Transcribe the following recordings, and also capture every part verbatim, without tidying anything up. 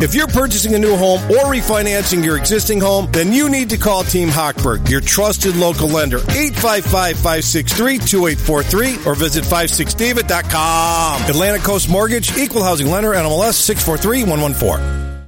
If you're purchasing a new home or refinancing your existing home, then you need to call Team Hochberg, your trusted local lender. eight five five, five six three, two eight four three or visit five six david dot com. Atlantic Coast Mortgage, Equal Housing Lender, N M L S six four three one one four.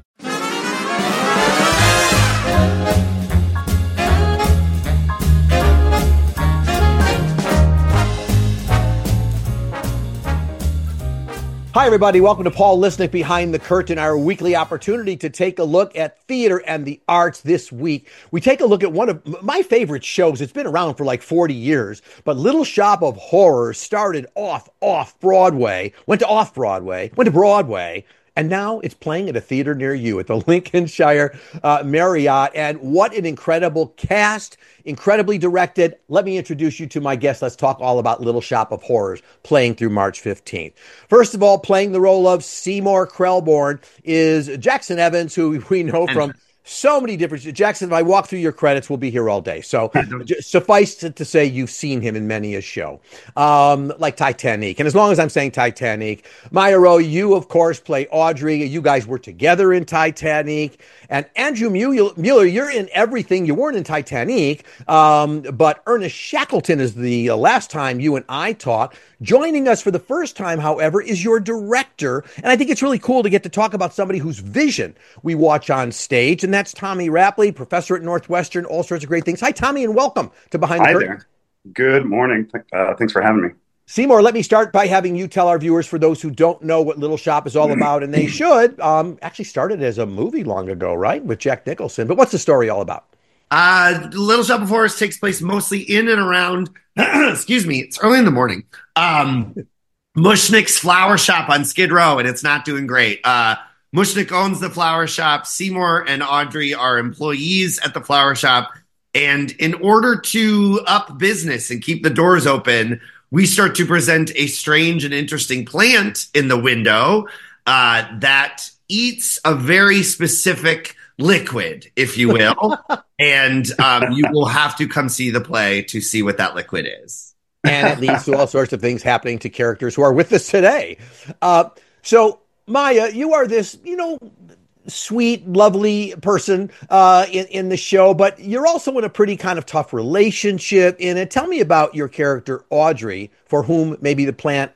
Hi, everybody. Welcome to Paul Lisnek Behind the Curtain, our weekly opportunity to take a look at theater and the arts. This week, we take a look at one of my favorite shows. It's been around for like forty years, but Little Shop of Horrors started off off-Broadway, went to off-Broadway, went to Broadway, and now it's playing at a theater near you at the Lincolnshire uh, Marriott. And what an incredible cast, incredibly directed. Let me introduce you to my guest. Let's talk all about Little Shop of Horrors, playing through March fifteenth. First of all, playing the role of Seymour Krelborn is Jackson Evans, who we know from so many different... Jackson, if I walk through your credits, we'll be here all day. So suffice to, to say you've seen him in many a show, um, like Titanic. And as long as I'm saying Titanic, Maya Rowe, you, of course, play Audrey. You guys were together in Titanic. And Andrew Mueller, you're in everything. You weren't in Titanic, um, but Ernest Shackleton is the uh, last time you and I talked. Joining us for the first time, however, is your director. And I think it's really cool to get to talk about somebody whose vision we watch on stage. And that's Tommy Rapley, professor at Northwestern, all sorts of great things. Hi, Tommy, and welcome to Behind the Hi Curtain. There. Good morning. Uh, thanks for having me. Seymour, let me start by having you tell our viewers, for those who don't know what Little Shop is all about, and they should, um, actually started as a movie long ago, right, with Jack Nicholson. But what's the story all about? Uh, Little Shop of Horrors takes place mostly in and around, excuse me, it's early in the morning, um, Mushnick's flower shop on Skid Row, and it's not doing great. Uh, Mushnick owns the flower shop. Seymour and Audrey are employees at the flower shop. And in order to up business and keep the doors open, we start to present a strange and interesting plant in the window uh, that eats a very specific liquid, if you will. and um, you will have to come see the play to see what that liquid is. And it leads to all sorts of things happening to characters who are with us today. Uh, so, Maya, you are this, you know, sweet, lovely person uh, in, in the show, but you're also in a pretty kind of tough relationship in it. Tell me about your character, Audrey, for whom maybe the plant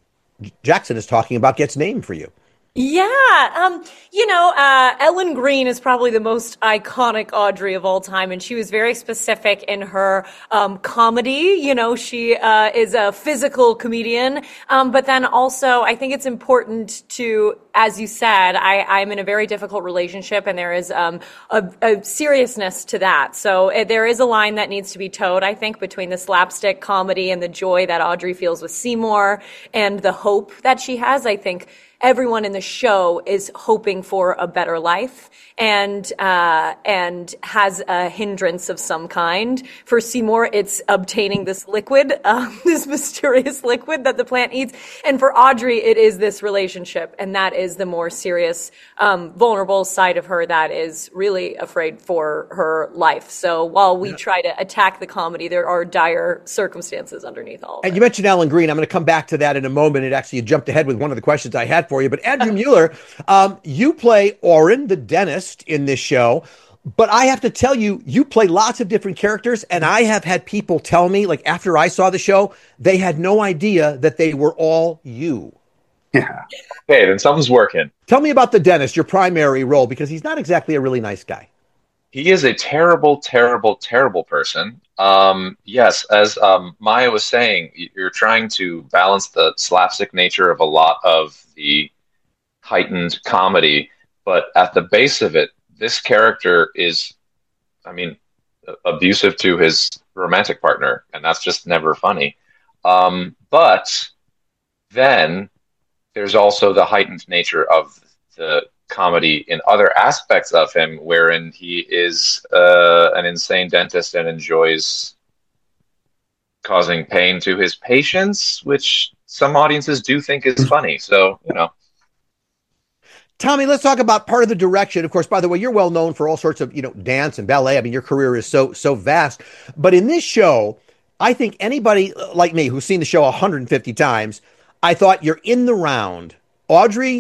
Jackson is talking about gets named for you. Yeah, um, you know, uh, Ellen Greene is probably the most iconic Audrey of all time, and she was very specific in her um, comedy. You know, she uh, is a physical comedian, um, but then also I think it's important to, as you said, I, I'm in a very difficult relationship, and there is um, a, a seriousness to that. So uh, there is a line that needs to be towed, I think, between the slapstick comedy and the joy that Audrey feels with Seymour and the hope that she has. I think everyone in the show is hoping for a better life and uh, and has a hindrance of some kind. For Seymour, it's obtaining this liquid, um, this mysterious liquid that the plant eats. And for Audrey, it is this relationship, and that is the more serious, um, vulnerable side of her that is really afraid for her life. So while we yeah. try to attack the comedy, there are dire circumstances underneath all of and it. You mentioned Ellen Greene. I'm going to come back to that in a moment. It actually, you jumped ahead with one of the questions I had for you. But Andrew Mueller, um, you play Orrin, the dentist, in this show. But I have to tell you, you play lots of different characters. And I have had people tell me, like after I saw the show, they had no idea that they were all you. Yeah. Okay, then something's working. Tell me about the dentist, your primary role, because he's not exactly a really nice guy. He is a terrible, terrible, terrible person. Um, yes, as um, Maya was saying, you're trying to balance the slapstick nature of a lot of the heightened comedy, but at the base of it, this character is, I mean, abusive to his romantic partner, and that's just never funny. Um, but then there's also the heightened nature of the comedy in other aspects of him, wherein he is uh, an insane dentist and enjoys causing pain to his patients, which some audiences do think is funny. So, you know. Tommy, let's talk about part of the direction. Of course, by the way, you're well known for all sorts of, you know, dance and ballet. I mean, your career is so, so vast. But in this show, I think anybody like me who's seen the show one hundred fifty times, I thought you're in the round. Audrey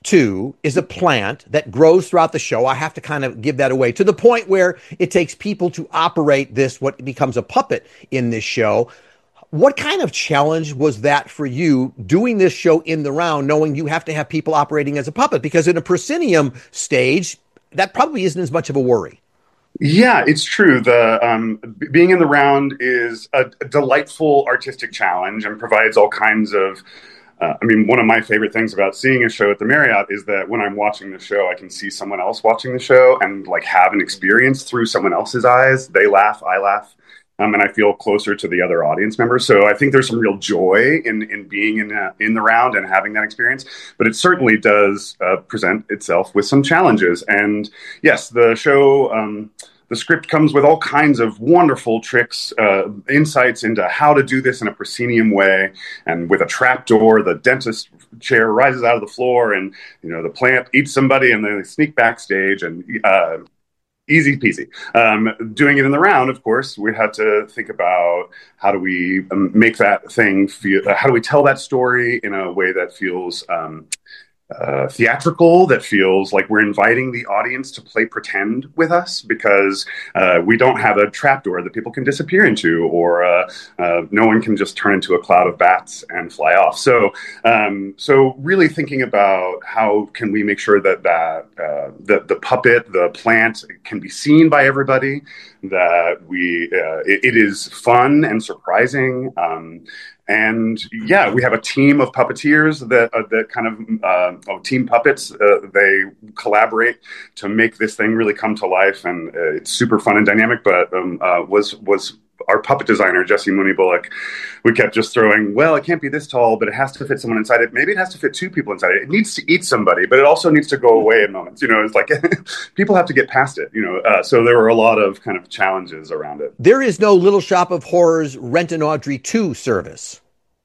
two is a plant that grows throughout the show. I have to kind of give that away to the point where it takes people to operate this, what becomes a puppet in this show. What kind of challenge was that for you doing this show in the round, knowing you have to have people operating as a puppet? Because in a proscenium stage, that probably isn't as much of a worry. Yeah, it's true. The um, b- being in the round is a, a delightful artistic challenge and provides all kinds of. Uh, I mean, one of my favorite things about seeing a show at the Marriott is that when I'm watching the show, I can see someone else watching the show and like have an experience through someone else's eyes. They laugh, I laugh. Um, and I feel closer to the other audience members. So I think there's some real joy in in being in uh, in the round and having that experience. But it certainly does uh, present itself with some challenges. And yes, the show, um, the script comes with all kinds of wonderful tricks, uh, insights into how to do this in a proscenium way. And with a trapdoor, the dentist chair rises out of the floor, and you know the plant eats somebody, and then they sneak backstage and. Uh, Easy peasy. Um, doing it in the round, of course, we had to think about how do we um, make that thing feel, uh, how do we tell that story in a way that feels um, uh, theatrical, that feels like we're inviting the audience to play pretend with us, because uh, we don't have a trapdoor that people can disappear into, or uh, uh, no one can just turn into a cloud of bats and fly off. So, um, so really thinking about how can we make sure that that uh, the, the puppet, the plant, can be seen by everybody, that we uh, it, it is fun and surprising. Um, And yeah, we have a team of puppeteers that uh, that kind of uh, of team puppets. Uh, they collaborate to make this thing really come to life, and uh, it's super fun and dynamic. But um, uh, was was our puppet designer Jesse Mooney Bullock? We kept just throwing, well, it can't be this tall, but it has to fit someone inside it. Maybe it has to fit two people inside it. It needs to eat somebody, but it also needs to go away in moments. You know, it's like people have to get past it. You know, uh, so there were a lot of kind of challenges around it. There is no Little Shop of Horrors Rent and Audrey two service.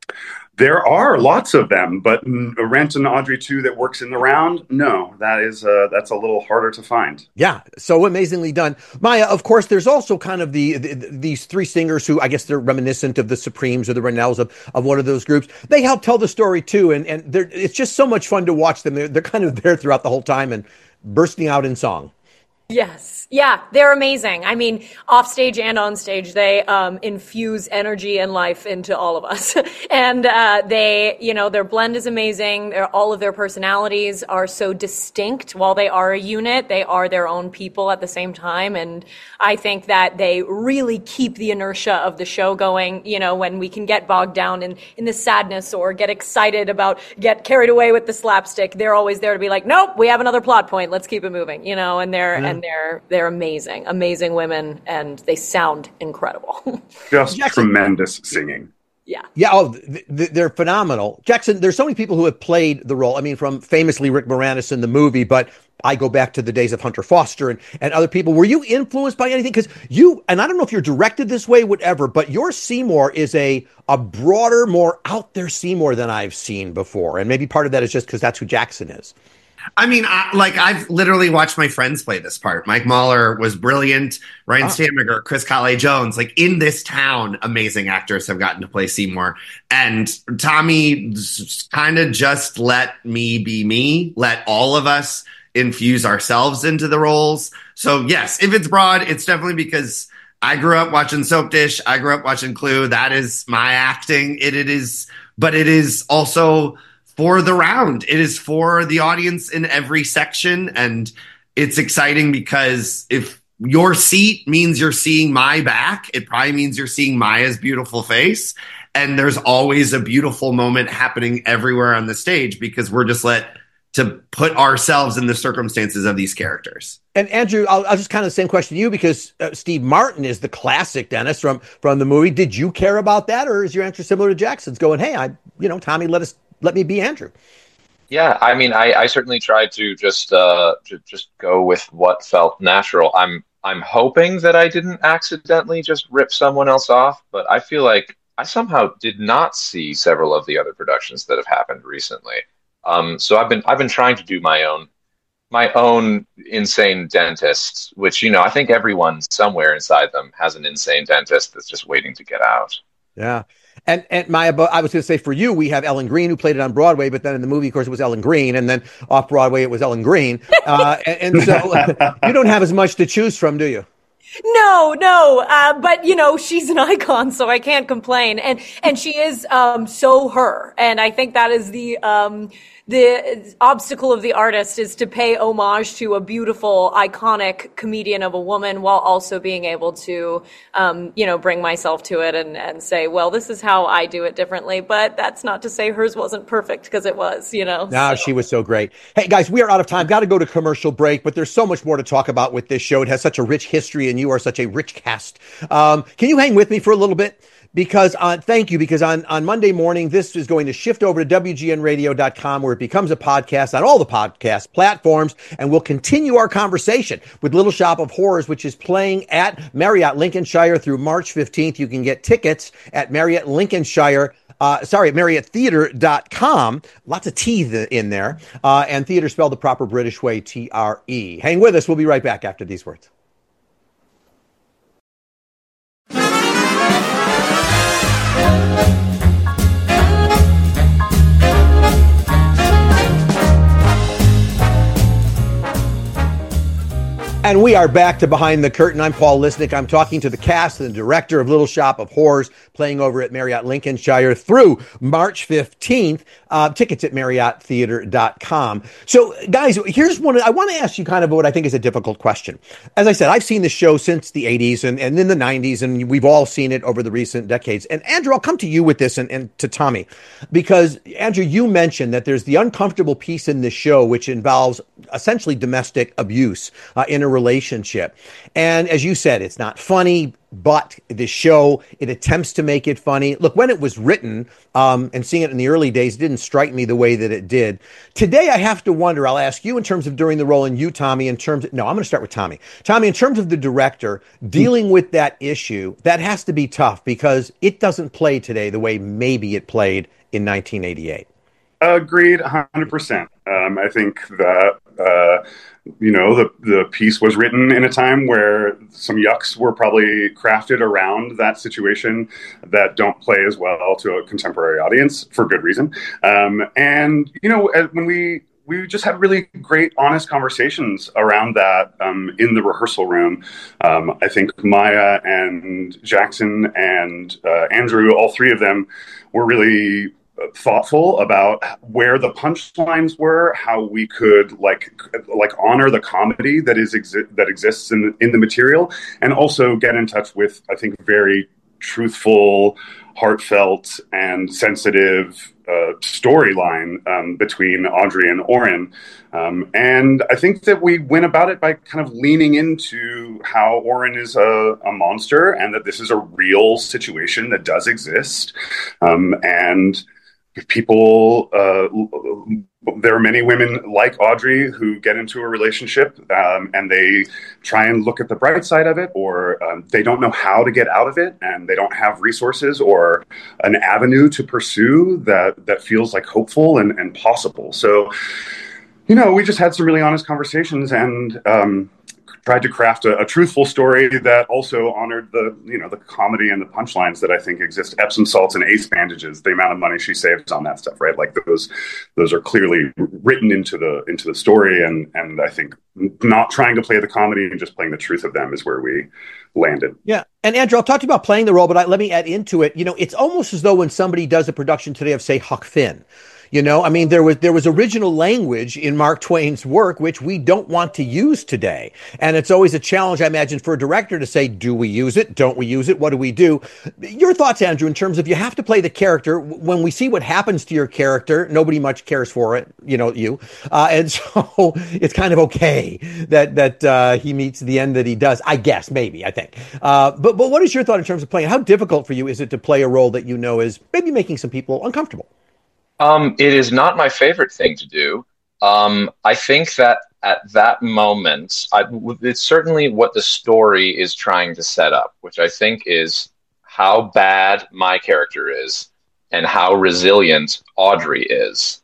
There are lots of them, but Rent and Audrey two that works in the round, no, that is uh, that's a little harder to find. Yeah, so amazingly done. Maya, of course, there's also kind of the, the these three singers who I guess they're reminiscent of the Supremes or the Rennells of, of one of those groups. They help tell the story too, and, and they're, it's just so much fun to watch them. They're, they're kind of there throughout the whole time and bursting out in song. Yes. Yeah, they're amazing. I mean, off stage and on stage, they um, infuse energy and life into all of us. and uh, they, you know, their blend is amazing. They're, all of their personalities are so distinct. While they are a unit, they are their own people at the same time. And I think that they really keep the inertia of the show going. You know, when we can get bogged down in, in the sadness or get excited about, get carried away with the slapstick, they're always there to be like, nope, we have another plot point. Let's keep it moving. You know, and they're, yeah. and they're, they're They're amazing, amazing women, and they sound incredible. Just Jackson. Tremendous singing. Yeah. Yeah, oh, th- th- they're phenomenal. Jackson, there's so many people who have played the role. I mean, from famously Rick Moranis in the movie, but I go back to the days of Hunter Foster and, and other people. Were you influenced by anything? Because you, and I don't know if you're directed this way, whatever, but your Seymour is a, a broader, more out there Seymour than I've seen before. And maybe part of that is just because that's who Jackson is. I mean, I, like, I've literally watched my friends play this part. Mike Mahler was brilliant. Ryan oh. Stammiger, Chris Colley-Jones. Like, in this town, amazing actors have gotten to play Seymour. And Tommy kind of just let me be me, let all of us infuse ourselves into the roles. So, yes, if it's broad, it's definitely because I grew up watching Soap Dish. I grew up watching Clue. That is my acting. It, it is, but it is also for the round. It is for the audience in every section. And it's exciting because if your seat means you're seeing my back, it probably means you're seeing Maya's beautiful face. And there's always a beautiful moment happening everywhere on the stage because we're just let to put ourselves in the circumstances of these characters. And Andrew, I'll, I'll just kind of the same question to you because uh, Steve Martin is the classic Dennis from, from the movie. Did you care about that? Or is your answer similar to Jackson's going, hey, I, you know, Tommy, let us, let me be Andrew? Yeah, I mean, I, I certainly tried to just uh, to just go with what felt natural. I'm I'm hoping that I didn't accidentally just rip someone else off, but I feel like I somehow did not see several of the other productions that have happened recently. Um, so I've been I've been trying to do my own my own insane dentist, which, you know, I think everyone somewhere inside them has an insane dentist that's just waiting to get out. Yeah. And and my, I was going to say for you, we have Ellen Greene who played it on Broadway, but then in the movie, of course, it was Ellen Greene, and then off Broadway, it was Ellen Greene. Uh, and, and so you don't have as much to choose from, do you? No, no, uh, but you know, she's an icon, so I can't complain. And and she is um, so her, and I think that is the um, the obstacle of the artist, is to pay homage to a beautiful, iconic comedian of a woman, while also being able to, um, you know, bring myself to it and and say, well, this is how I do it differently. But that's not to say hers wasn't perfect, because it was, you know. No, so. She was so great. Hey guys, we are out of time. Got to go to commercial break, but there's so much more to talk about with this show. It has such a rich history, and you are such a rich cast. Um, can you hang with me for a little bit? Because on, thank you, because on, on Monday morning, this is going to shift over to W G N radio dot com, where it becomes a podcast on all the podcast platforms, and we'll continue our conversation with Little Shop of Horrors, which is playing at Marriott Lincolnshire through March fifteenth. You can get tickets at Marriott Lincolnshire, uh, sorry, Marriott Theatre dot com. Lots of T in there, uh, and theater spelled the proper British way, T R E. Hang with us. We'll be right back after these words. And we are back to Behind the Curtain. I'm Paul Lisnick. I'm talking to the cast and the director of Little Shop of Horrors, playing over at Marriott Lincolnshire through March fifteenth. Uh, tickets at Marriott Theatre dot com. So, guys, here's one. I want to ask you kind of what I think is a difficult question. As I said, I've seen this show since the eighties and, and in the nineties, and we've all seen it over the recent decades. And Andrew, I'll come to you with this, and, and to Tommy, because Andrew, you mentioned that there's the uncomfortable piece in this show, which involves essentially domestic abuse uh, in a relationship. And as you said, it's not funny, but the show, it attempts to make it funny. Look, when it was written, um, and seeing it in the early days, it didn't strike me the way that it did. Today, I have to wonder, I'll ask you in terms of during the role, and you, Tommy, in terms of, no, I'm going to start with Tommy. Tommy, in terms of the director, dealing with that issue, that has to be tough, because it doesn't play today the way maybe it played in nineteen eighty-eight. Agreed, one hundred percent. Um, I think that, uh, you know, the, the piece was written in a time where some yucks were probably crafted around that situation that don't play as well to a contemporary audience, for good reason. Um, and, you know, when we we just had really great, honest conversations around that um, in the rehearsal room. Um, I think Maya and Jackson and uh, Andrew, all three of them, were really thoughtful about where the punchlines were, how we could like like honor the comedy that is exi- that exists in in the material, and also get in touch with, I think, very truthful, heartfelt, and sensitive uh, storyline um, between Audrey and Oren. Um, and I think that we went about it by kind of leaning into how Oren is a, a monster, and that this is a real situation that does exist, um, and people, uh, there are many women like Audrey who get into a relationship um, and they try and look at the bright side of it, or um, they don't know how to get out of it, and they don't have resources or an avenue to pursue that, that feels like hopeful and, and possible. So, you know, we just had some really honest conversations, and um, tried to craft a, a truthful story that also honored the, you know, the comedy and the punchlines that I think exist. Epsom salts and ace bandages, the amount of money she saves on that stuff, right? Like those, those are clearly written into the into the story, and and I think not trying to play the comedy and just playing the truth of them is where we landed. Yeah. And Andrew, I'll talk to you about playing the role, but I, let me add into it. You know, it's almost as though when somebody does a production today of, say, Huck Finn, you know, I mean, there was there was original language in Mark Twain's work, which we don't want to use today. And it's always a challenge, I imagine, for a director to say, do we use it? Don't we use it? What do we do? Your thoughts, Andrew, in terms of you have to play the character. When we see what happens to your character, nobody much cares for it, you know, you. Uh, and so it's kind of okay that that uh, he meets the end that he does, I guess, maybe, I think. Uh, but, but what is your thought in terms of playing? How difficult for you is it to play a role that you know is maybe making some people uncomfortable? Um, it is not my favorite thing to do. Um, I think that at that moment, I, it's certainly what the story is trying to set up, which I think is how bad my character is and how resilient Audrey is.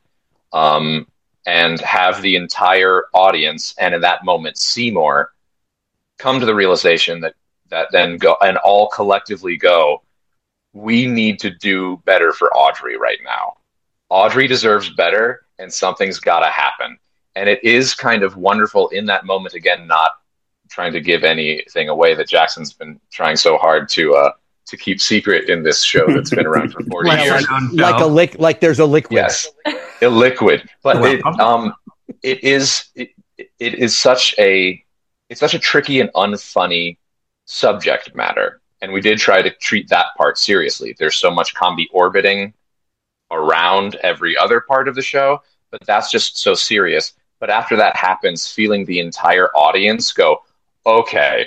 Um, and have the entire audience, and in that moment, Seymour, come to the realization that, that then go and all collectively go, we need to do better for Audrey right now. Audrey deserves better, and something's got to happen. And it is kind of wonderful in that moment, again, not trying to give anything away that Jackson's been trying so hard to uh, to keep secret in this show that's been around for forty like, years. Like a lick, like there's a liquid. Yes, a liquid. But it, um, it is it, it is such a it's such a tricky and unfunny subject matter, and we did try to treat that part seriously. There's so much comedy orbiting around every other part of the show, but that's just so serious. But after that happens, feeling the entire audience go, okay,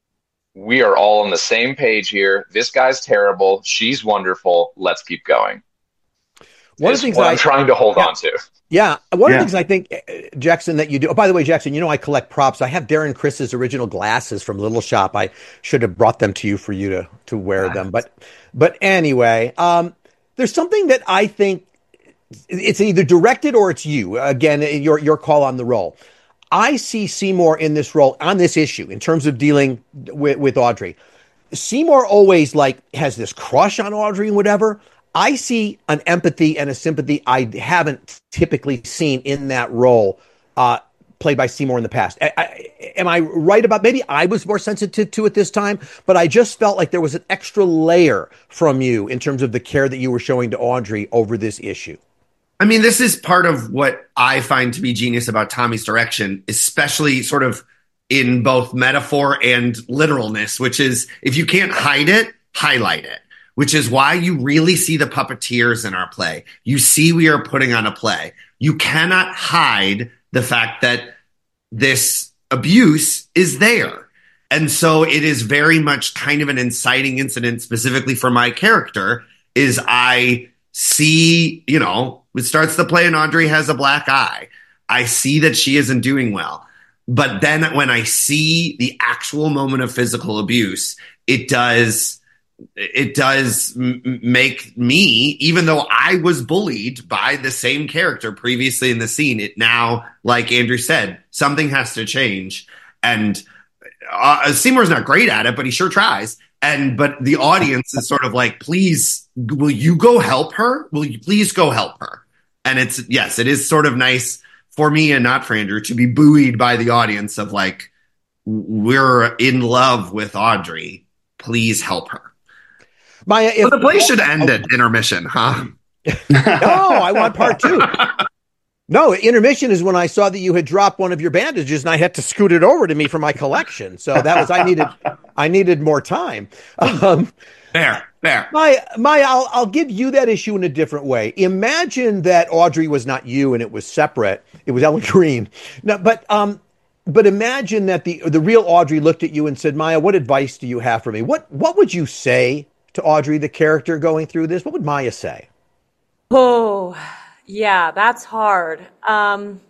we are all on the same page here. This guy's terrible. She's wonderful. Let's keep going. One of the things what I, I'm trying to hold yeah, on to. Yeah. One yeah. of the things I think, uh, Jackson, that you do. Oh, by the way, Jackson, you know I collect props. I have Darren Chris's original glasses from Little Shop. I should have brought them to you for you to to wear nice. them. But but anyway, um, there's something that I think it's either directed or it's you. Again, your your call on the role. I see Seymour in this role on this issue in terms of dealing with, with Audrey. Seymour always like has this crush on Audrey and whatever. I see an empathy and a sympathy I haven't typically seen in that role uh, played by Seymour in the past. I, I, am I right about, maybe I was more sensitive to it this time, but I just felt like there was an extra layer from you in terms of the care that you were showing to Audrey over this issue. I mean, this is part of what I find to be genius about Tommy's direction, especially sort of in both metaphor and literalness, which is if you can't hide it, highlight it, which is why you really see the puppeteers in our play. You see we are putting on a play. You cannot hide the fact that this abuse is there. And so it is very much kind of an inciting incident specifically for my character is I see, you know, it starts the play and Audrey has a black eye. I see that she isn't doing well. But then when I see the actual moment of physical abuse, it does, it does m- make me, even though I was bullied by the same character previously in the scene, it now, like Andrew said, something has to change. And uh, Seymour's not great at it, but he sure tries. And, but the audience is sort of like, please, will you go help her? Will you please go help her? And it's, yes, it is sort of nice for me and not for Andrew to be buoyed by the audience of like, we're in love with Audrey. Please help her. Maya, if, well, the play should end at intermission, huh? No, I want part two. No, intermission is when I saw that you had dropped one of your bandages and I had to scoot it over to me for my collection. So that was, I needed, I needed more time. Um, Fair, fair. Maya, Maya, I'll, I'll give you that issue in a different way. Imagine that Audrey was not you and it was separate. It was Ellen Green. No, but, um, but imagine that the, the real Audrey looked at you and said, Maya, what advice do you have for me? What, what would you say to Audrey, the character going through this? What would Maya say? Oh, yeah, that's hard. Um,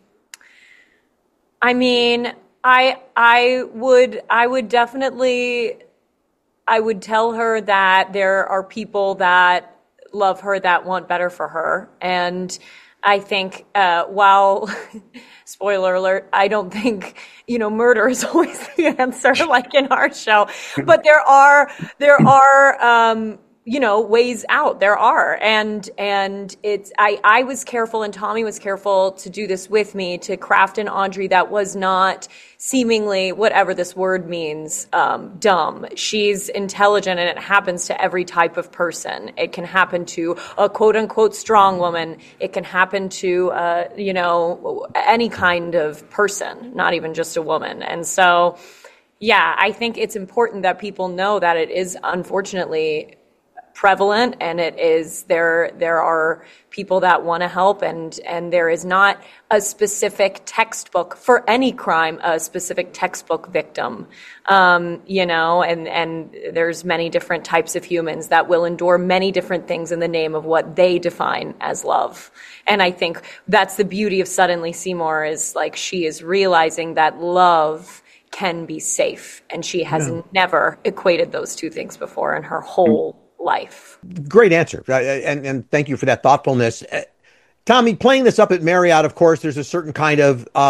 I mean, I I would I would definitely I would tell her that there are people that love her that want better for her, and I think uh, while spoiler alert, I don't think you know murder is always the answer, like in our show, but there are there are. Um, you know, ways out. There are. And, and it's, I, I was careful and Tommy was careful to do this with me, to craft an Audrey that was not seemingly, whatever this word means, um, dumb. She's intelligent and it happens to every type of person. It can happen to a quote unquote strong woman. It can happen to, uh, you know, any kind of person, not even just a woman. And so, yeah, I think it's important that people know that it is unfortunately prevalent, and it is there there are people that want to help, and and there is not a specific textbook for any crime, a specific textbook victim, um, you know, and and there's many different types of humans that will endure many different things in the name of what they define as love. And I think that's the beauty of Suddenly Seymour, is like she is realizing that love can be safe, and she has yeah. never equated those two things before in her whole life. Great answer. Uh, and, and thank you for that thoughtfulness. Uh, Tommy, playing this up at Marriott, of course, there's a certain kind of um,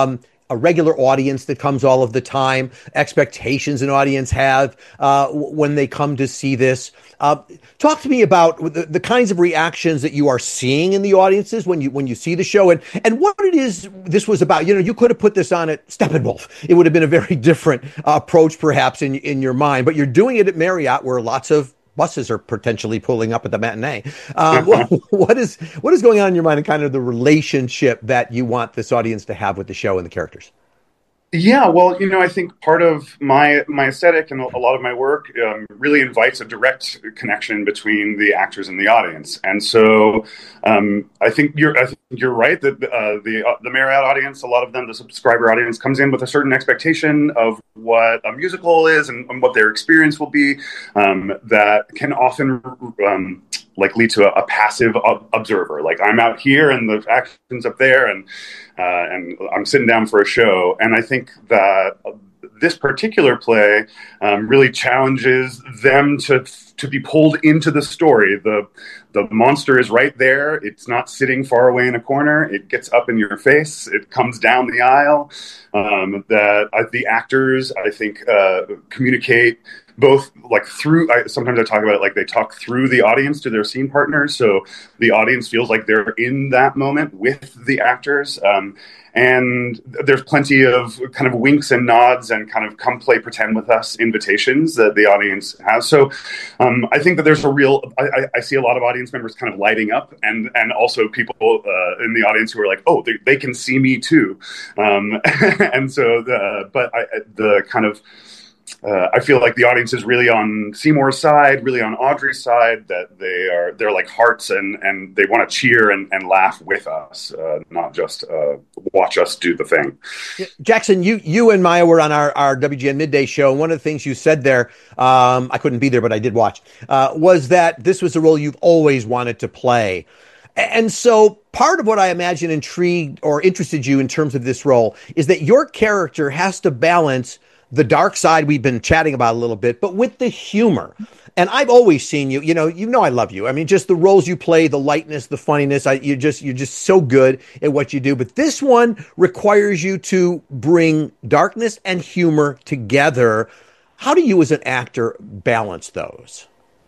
a regular audience that comes all of the time, expectations an audience have uh, when they come to see this. Uh, talk to me about the, the kinds of reactions that you are seeing in the audiences when you when you see the show, and and what it is this was about. You know, you could have put this on at Steppenwolf. It would have been a very different uh, approach, perhaps, in in your mind. But you're doing it at Marriott, where lots of buses are potentially pulling up at the matinee. Um, what, what is what is going on in your mind, and kind of the relationship that you want this audience to have with the show and the characters? Yeah, well, you know, I think part of my my aesthetic and a lot of my work um, really invites a direct connection between the actors and the audience, and so um, I think you're I think you're right that uh, the uh, the Marriott audience, a lot of them, the subscriber audience, comes in with a certain expectation of what a musical is and, and what their experience will be. Um, that can often um, like lead to a, a passive ob- observer. Like, I'm out here and the action's up there, and uh, and I'm sitting down for a show. And I think that this particular play um, really challenges them to to be pulled into the story. The the monster is right there. It's not sitting far away in a corner. It gets up in your face. It comes down the aisle. Um, that uh, the actors, I think, uh, communicate both like through, I, sometimes I talk about it like they talk through the audience to their scene partners. So the audience feels like they're in that moment with the actors. Um, and there's plenty of kind of winks and nods and kind of come play pretend with us invitations that the audience has. So um, I think that there's a real, I, I see a lot of audience members kind of lighting up, and, and also people uh, in the audience who are like, oh, they, they can see me too. Um, and so, the, but I, the kind of, Uh, I feel like the audience is really on Seymour's side, really on Audrey's side, that they are, they're like hearts, and, and they want to cheer and, and laugh with us, uh, not just uh, watch us do the thing. Jackson, you you and Maya were on our, our W G N Midday show, and one of the things you said there, um, I couldn't be there, but I did watch, uh, was that this was a role you've always wanted to play. And so part of what I imagine intrigued or interested you in terms of this role is that your character has to balance the dark side we've been chatting about a little bit, but with the humor. And I've always seen you, you know, you know, I love you. I mean, just the roles you play, the lightness, the funniness, I, you're just, you're just so good at what you do. But this one requires you to bring darkness and humor together. How do you as an actor balance those?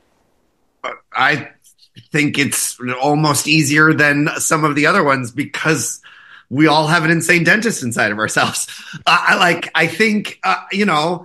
I think it's almost easier than some of the other ones, because we all have an insane dentist inside of ourselves. Uh, I like, I think, uh, you know,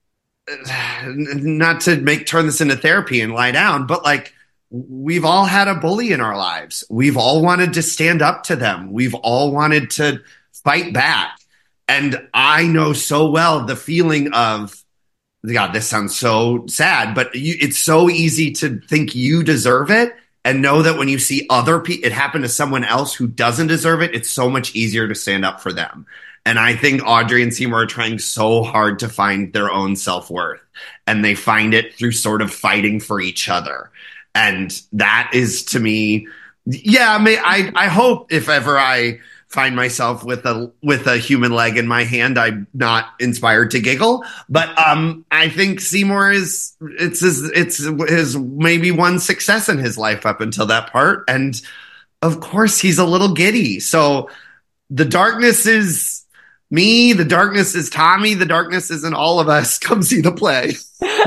not to make, turn this into therapy and lie down, but like, we've all had a bully in our lives. We've all wanted to stand up to them. We've all wanted to fight back. And I know so well the feeling of, God, this sounds so sad, but you, it's so easy to think you deserve it. And know that when you see other people, it happen to someone else who doesn't deserve it, it's so much easier to stand up for them. And I think Audrey and Seymour are trying so hard to find their own self-worth. And they find it through sort of fighting for each other. And that is, to me, yeah, I mean, I, I hope if ever I find myself with a with a human leg in my hand, I'm not inspired to giggle. But um, I think Seymour is it's his it's his maybe one success in his life up until that part, and of course he's a little giddy. So the darkness is me, the darkness is Tommy, the darkness is in all of us. Come see the play.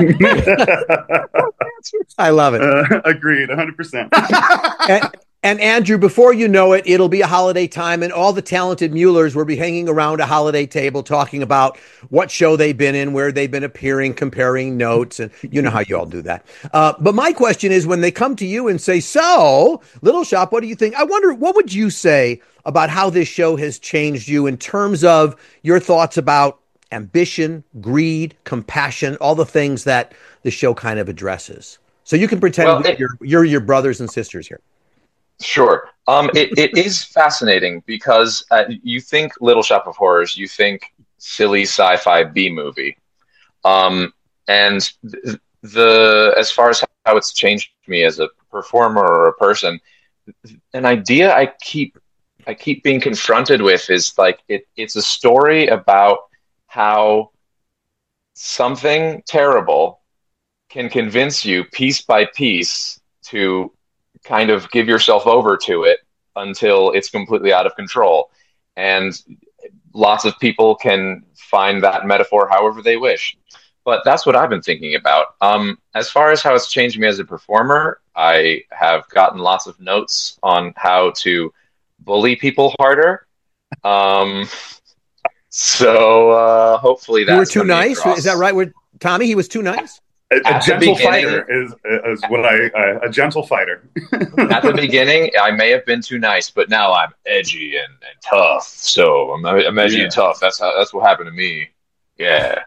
I love it. Uh, agreed, one hundred percent. and, and Andrew, before you know it, it'll be a holiday time, and all the talented Muellers will be hanging around a holiday table talking about what show they've been in, where they've been appearing, comparing notes, and you know how you all do that. Uh, but my question is, when they come to you and say, so, Little Shop, what do you think? I wonder, what would you say about how this show has changed you in terms of your thoughts about ambition, greed, compassion, all the things that the show kind of addresses? So you can pretend well, it, you're, you're your brothers and sisters here. Sure. Um, it, it is fascinating because uh, you think Little Shop of Horrors, you think silly sci-fi B movie. Um, and th- the as far as how it's changed me as a performer or a person, an idea I keep I keep being confronted with is like it, it's a story about how something terrible can convince you piece by piece to kind of give yourself over to it until it's completely out of control. And lots of people can find that metaphor however they wish. But that's what I've been thinking about. Um, as far as how it's changed me as a performer, I have gotten lots of notes on how to bully people harder. Um, so uh, hopefully that's you were too nice. Is that right? With Tommy, he was too nice. A, a gentle fighter is is what I uh, a gentle fighter. At the beginning, I may have been too nice, but now I'm edgy and, and tough. So I'm, I'm edgy yeah. and tough. That's how that's what happened to me. Yeah.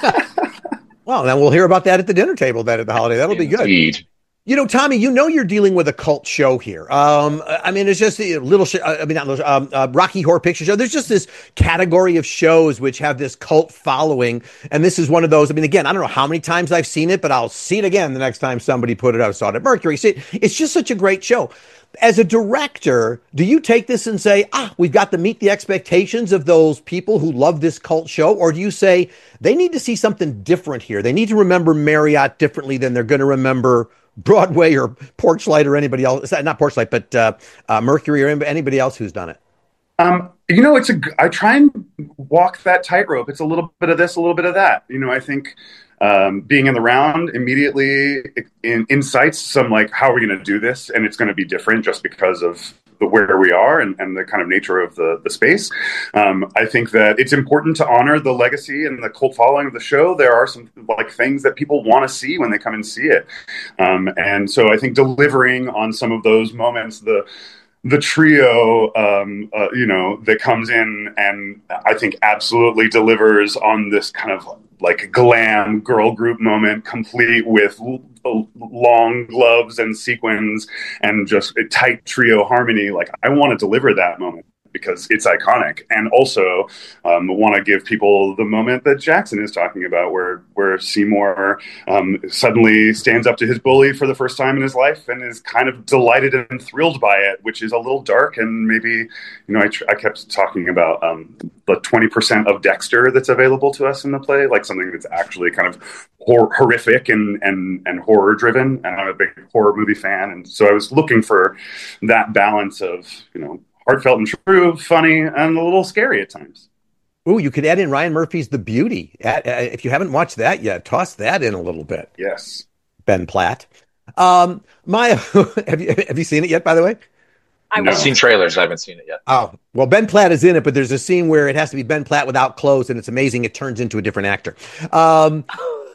Well, then we'll hear about that at the dinner table then at the holiday. That'll Indeed. be good. You know, Tommy, you know you're dealing with a cult show here. Um, I mean, it's just a little, sh- I mean, not little, um, uh, Rocky Horror Picture Show. There's just this category of shows which have this cult following. And this is one of those. I mean, again, I don't know how many times I've seen it, but I'll see it again the next time somebody put it out. I saw it at Mercury. See, it's just such a great show. As a director, do you take this and say, ah, we've got to meet the expectations of those people who love this cult show? Or do you say they need to see something different here? They need to remember Marriott differently than they're going to remember Broadway or Porchlight or anybody else, not Porchlight, but uh, uh, Mercury or anybody else who's done it? Um, you know, it's a, I try and walk that tightrope. It's a little bit of this, a little bit of that. You know, I think um, being in the round immediately in, incites some like, how are we going to do this? And it's going to be different just because of the, where we are and, and the kind of nature of the, the space. Um, I think that it's important to honor the legacy and the cult following of the show. There are some like things that people want to see when they come and see it. Um, and so I think delivering on some of those moments, the, the trio, um, uh, you know, that comes in and I think absolutely delivers on this kind of like glam girl group moment, complete with l- long gloves and sequins and just a tight trio harmony. Like I want to deliver that moment because it's iconic, and also um, want to give people the moment that Jackson is talking about, where where Seymour um, suddenly stands up to his bully for the first time in his life and is kind of delighted and thrilled by it, which is a little dark. And maybe, you know, I, tr- I kept talking about um, the twenty percent of Dexter that's available to us in the play, like something that's actually kind of hor- horrific and and and horror driven. And I'm a big horror movie fan, and so I was looking for that balance of, you know, heartfelt and true, funny, and a little scary at times. Ooh, you could add in Ryan Murphy's The Beauty. Uh, if you haven't watched that yet, toss that in a little bit. Yes. Ben Platt. Um, Maya, have you have you seen it yet, by the way? I've no. seen trailers. I haven't seen it yet. Oh, well, Ben Platt is in it, but there's a scene where it has to be Ben Platt without clothes, and it's amazing. It turns into a different actor. Um,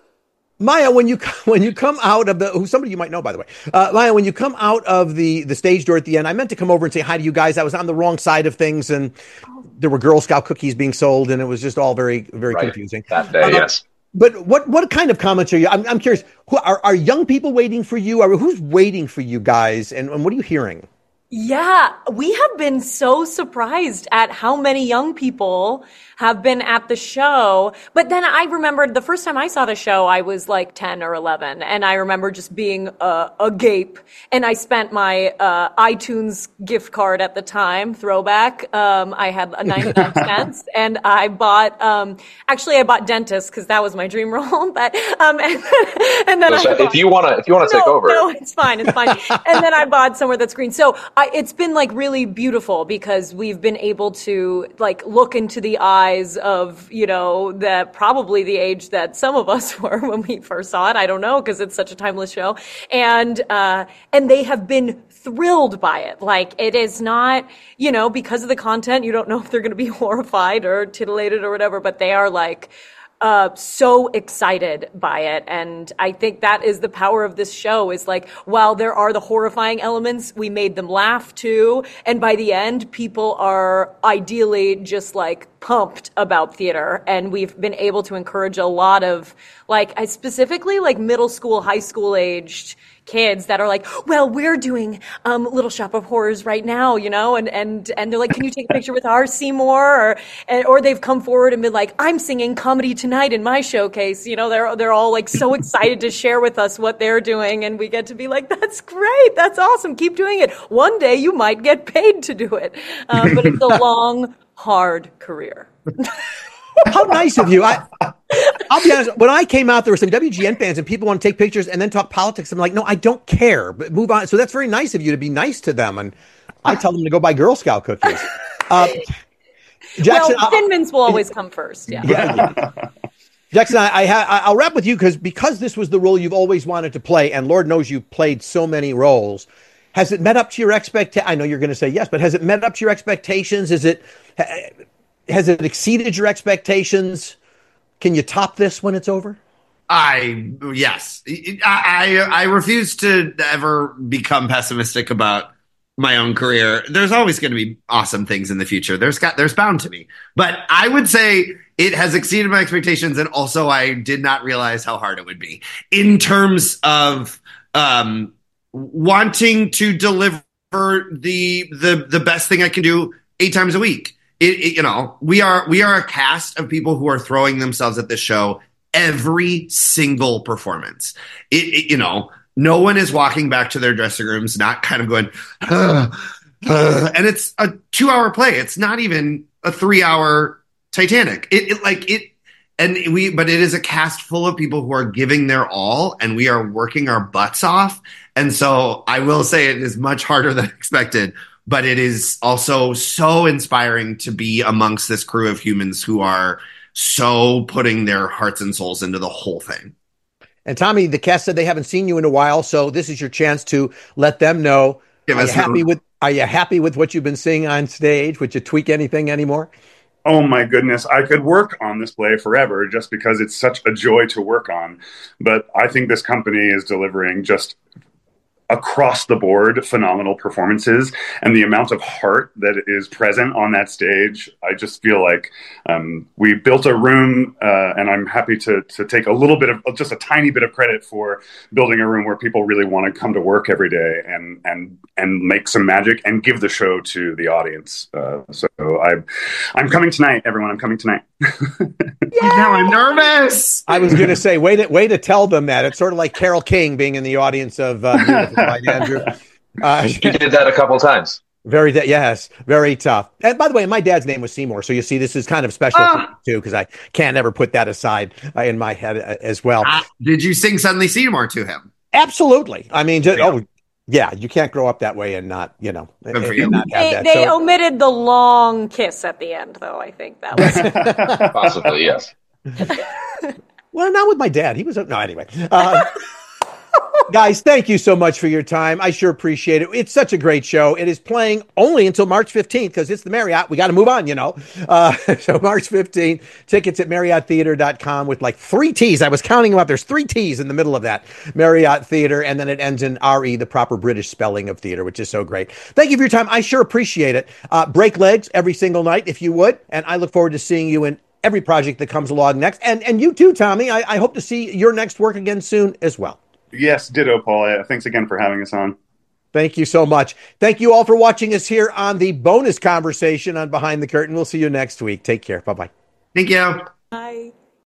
Maya, when you when you come out of the, who somebody you might know, by the way, uh, Maya, when you come out of the the stage door at the end, I meant to come over and say hi to you guys. I was on the wrong side of things, and there were Girl Scout cookies being sold, and it was just all very very right. confusing that day. Uh, yes. But what what kind of comments are you? I'm I'm curious. Who are are young people waiting for you? Or who's waiting for you guys? And, and what are you hearing? Yeah, we have been so surprised at how many young people have been at the show. But then I remembered the first time I saw the show, I was like ten or eleven. And I remember just being uh, agape. And I spent my uh, iTunes gift card at the time, throwback. Um, I had a ninety-nine cents. And I bought, um, actually I bought Dentist because that was my dream role. But, um, and, and then so I bought, if you want to, if you want to no, take over. No, it's fine. It's fine. And then I bought Somewhere That's Green. So I, it's been like really beautiful because we've been able to like look into the eyes of, you know, that probably the age that some of us were when we first saw it. I don't know, because it's such a timeless show. And, uh, and they have been thrilled by it. Like it is not, you know, because of the content, you don't know if they're going to be horrified or titillated or whatever, but they are like, Uh, so excited by it. And I think that is the power of this show is like, while there are the horrifying elements, we made them laugh too. And by the end, people are ideally just like pumped about theater. And we've been able to encourage a lot of like, I specifically like middle school, high school aged kids that are like, well, we're doing um, Little Shop of Horrors right now, you know, and and and they're like, can you take a picture with our Seymour? Or and, or they've come forward and been like, I'm singing Comedy Tonight in my showcase. You know, they're they're all like so excited to share with us what they're doing, and we get to be like, that's great, that's awesome, keep doing it. One day you might get paid to do it, um, but it's a long, hard career. How nice of you. I, I'll be honest. When I came out, there were some W G N fans and people want to take pictures and then talk politics. I'm like, no, I don't care. But move on. So that's very nice of you to be nice to them. And I tell them to go buy Girl Scout cookies. Uh, Jackson, well, Thin Mints will always come first. Yeah. yeah, yeah. Jackson, I, I ha- I'll wrap with you because because this was the role you've always wanted to play, and Lord knows you've played so many roles. Has it met up to your expectations? I know you're going to say yes, but has it met up to your expectations? Is it has it exceeded your expectations? Can you top this when it's over? I yes, I I, I refuse to ever become pessimistic about my own career. There's always going to be awesome things in the future. There's got there's bound to be, but I would say it has exceeded my expectations, and also I did not realize how hard it would be in terms of um, wanting to deliver the the the best thing I can do eight times a week. It, it, you know, we are we are a cast of people who are throwing themselves at this show every single performance. It, it, you know, no one is walking back to their dressing rooms not kind of going, uh, uh, and it's a two-hour play. It's not even a three-hour Titanic. It, it like it, and we, but it is a cast full of people who are giving their all, and we are working our butts off. And so I will say it is much harder than expected, but it is also so inspiring to be amongst this crew of humans who are so putting their hearts and souls into the whole thing. And Tommy, the cast said they haven't seen you in a while, so this is your chance to let them know. Give are us you happy some- with Are you happy with what you've been seeing on stage? Would you tweak anything anymore? Oh my goodness, I could work on this play forever just because it's such a joy to work on. But I think this company is delivering just across the board phenomenal performances, and the amount of heart that is present on that stage. I just feel like um, we built a room, uh, and I'm happy to to take a little bit of just a tiny bit of credit for building a room where people really want to come to work every day and and and make some magic and give the show to the audience. Uh, so I, I'm coming tonight, everyone. I'm coming tonight. Now I'm nervous. I was going to say, way to way to tell them that. It's sort of like Carole King being in the audience of uh, Beautiful by Andrew. Uh, He did that a couple times. Very, yes, very tough. And by the way, my dad's name was Seymour, so you see, this is kind of special Oh. for me too, because I can't ever put that aside uh, in my head uh, as well. Uh, did you sing Suddenly Seymour to him? Absolutely. I mean, just, Yeah. oh, yeah, you can't grow up that way and not, you know, Good for and you. not have They, that. they So- omitted the long kiss at the end, though. I think that was. Possibly, yes. Well, not with my dad. He was no anyway. Uh, guys, thank you so much for your time. I sure appreciate it. It's such a great show. It is playing only until March fifteenth because it's the Marriott. We got to move on, you know. Uh, so March fifteenth, tickets at Marriott Theater dot com with like three T's. I was counting them up. There's three T's in the middle of that. Marriott Theater, and then it ends in R E, the proper British spelling of theater, which is so great. Thank you for your time. I sure appreciate it. Uh, break legs every single night if you would, and I look forward to seeing you in every project that comes along next. And and you too, Tommy. I, I hope to see your next work again soon as well. Yes, ditto, Paul. Uh, Thanks again for having us on. Thank you so much. Thank you all for watching us here on the bonus conversation on Behind the Curtain. We'll see you next week. Take care. Bye-bye. Thank you. Bye.